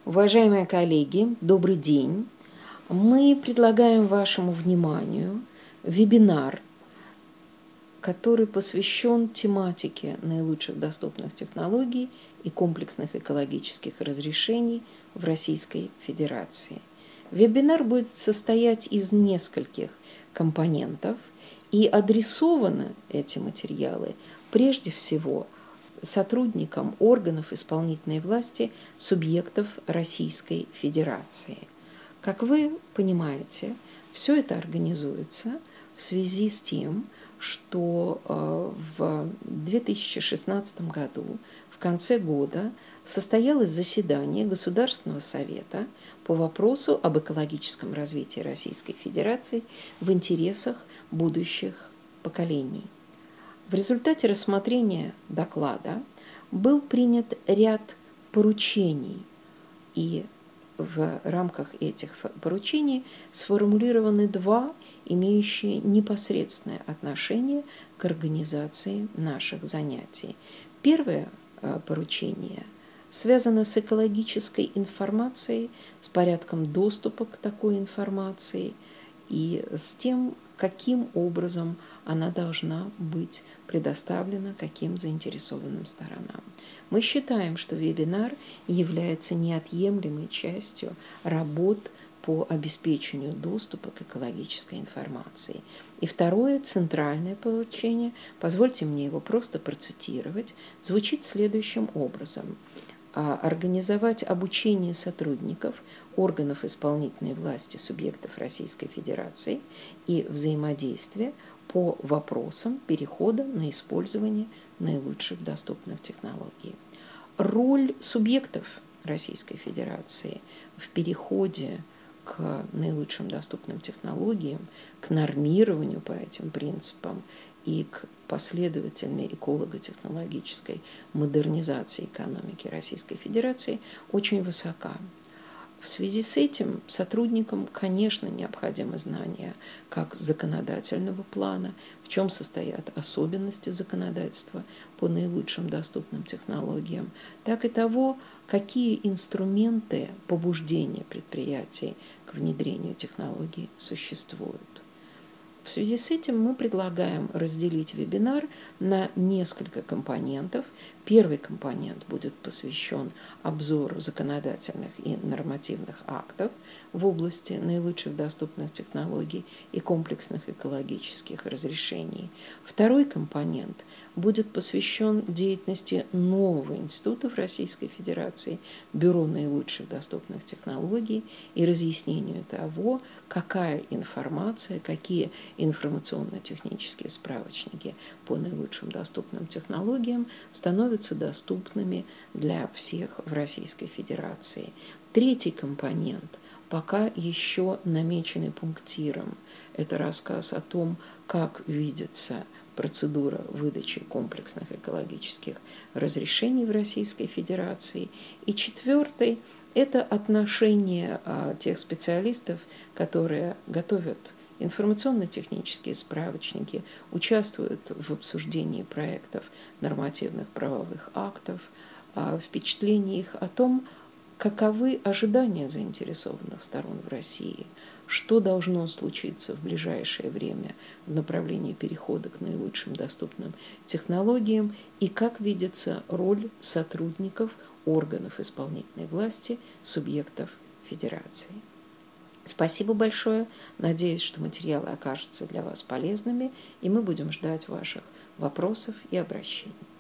Уважаемые коллеги, добрый день. Мы предлагаем вашему вниманию вебинар, который посвящен тематике наилучших доступных технологий и комплексных экологических разрешений в Российской Федерации. Вебинар будет состоять из нескольких компонентов, и адресованы эти материалы прежде всего сотрудникам органов исполнительной власти субъектов Российской Федерации. Как вы понимаете, все это организуется в связи с тем, что в 2016 году, в конце года, состоялось заседание Государственного совета по вопросу об экологическом развитии Российской Федерации в интересах будущих поколений. В результате рассмотрения доклада был принят ряд поручений, и в рамках этих поручений сформулированы два, имеющие непосредственное отношение к организации наших занятий. Первое поручение связано с экологической информацией, с порядком доступа к такой информации и с тем, каким образом она должна быть предоставлена каким заинтересованным сторонам. Мы считаем, что вебинар является неотъемлемой частью работ по обеспечению доступа к экологической информации. И второе, центральное поручение, позвольте мне его просто процитировать, звучит следующим образом. Организовать обучение сотрудников органов исполнительной власти субъектов Российской Федерации и взаимодействие по вопросам перехода на использование наилучших доступных технологий. Роль субъектов Российской Федерации в переходе к наилучшим доступным технологиям, к нормированию по этим принципам и к последовательной эколого-технологической модернизации экономики Российской Федерации очень высока. В связи с этим сотрудникам, конечно, необходимы знания как законодательного плана, в чем состоят особенности законодательства по наилучшим доступным технологиям, так и того, какие инструменты побуждения предприятий к внедрению технологий существуют. В связи с этим мы предлагаем разделить вебинар на несколько компонентов. Первый компонент будет посвящен обзору законодательных и нормативных актов в области наилучших доступных технологий и комплексных экологических разрешений. Второй компонент будет посвящен деятельности нового института в Российской Федерации, Бюро наилучших доступных технологий, и разъяснению того, какая информация, какие информационно-технические справочники по наилучшим доступным технологиям становятся доступными для всех в Российской Федерации. Третий компонент, пока еще намеченный пунктиром, это рассказ о том, как видится процедура выдачи комплексных экологических разрешений в Российской Федерации. И четвертый – это отношение тех специалистов, которые готовят информационно-технические справочники, участвуют в обсуждении проектов нормативных правовых актов, впечатление их о том, каковы ожидания заинтересованных сторон в России, что должно случиться в ближайшее время в направлении перехода к наилучшим доступным технологиям и как видится роль сотрудников органов исполнительной власти субъектов Федерации. Спасибо большое. Надеюсь, что материалы окажутся для вас полезными, и мы будем ждать ваших вопросов и обращений.